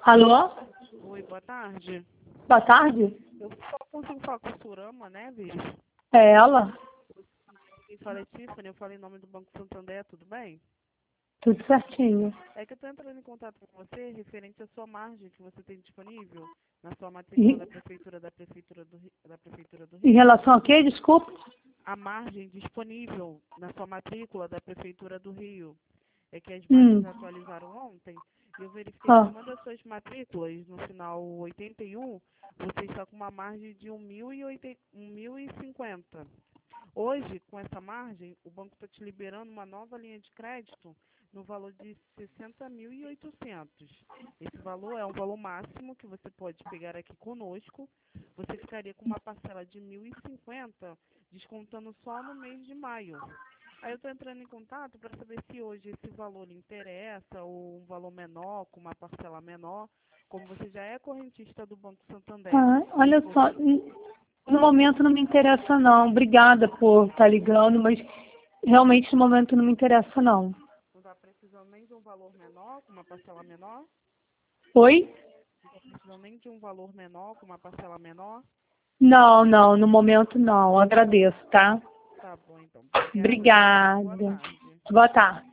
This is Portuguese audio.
Alô? Oi, boa tarde. Boa tarde? Eu só consigo falar com a Surama Neves. É ela? Quem fala é Tiffany, eu falei em nome do Banco Santander, tudo bem? Tudo certinho. É que eu estou entrando em contato com você referente à sua margem que você tem disponível na sua matrícula Em, da Prefeitura do em Rio. relação a quê? Desculpa. A margem disponível na sua matrícula da Prefeitura do Rio. É que as margens Hum. atualizaram ontem e eu verifiquei que Ah. uma das suas matrículas, no final 81, você está com uma margem de 1.050. Hoje, com essa margem, o banco está te liberando uma nova linha de crédito no valor de 60.800. Esse valor é um valor máximo que você pode pegar aqui conosco. Você ficaria com uma parcela de 1.050, descontando só no mês de maio. Aí eu estou entrando em contato para saber se hoje esse valor lhe interessa ou um valor menor, com uma parcela menor, como você já é correntista do Banco Santander. Ah, olha só, no momento não me interessa não. Obrigada por estar ligando, mas realmente no momento não me interessa não. Não está precisando nem de um valor menor, com uma parcela menor? Oi? Não está precisando nem de um valor menor, com uma parcela menor? Não, não, no momento não. Agradeço, tá? Tá bom, então. Obrigada, viu? Boa Obrigada. tarde. Boa tarde.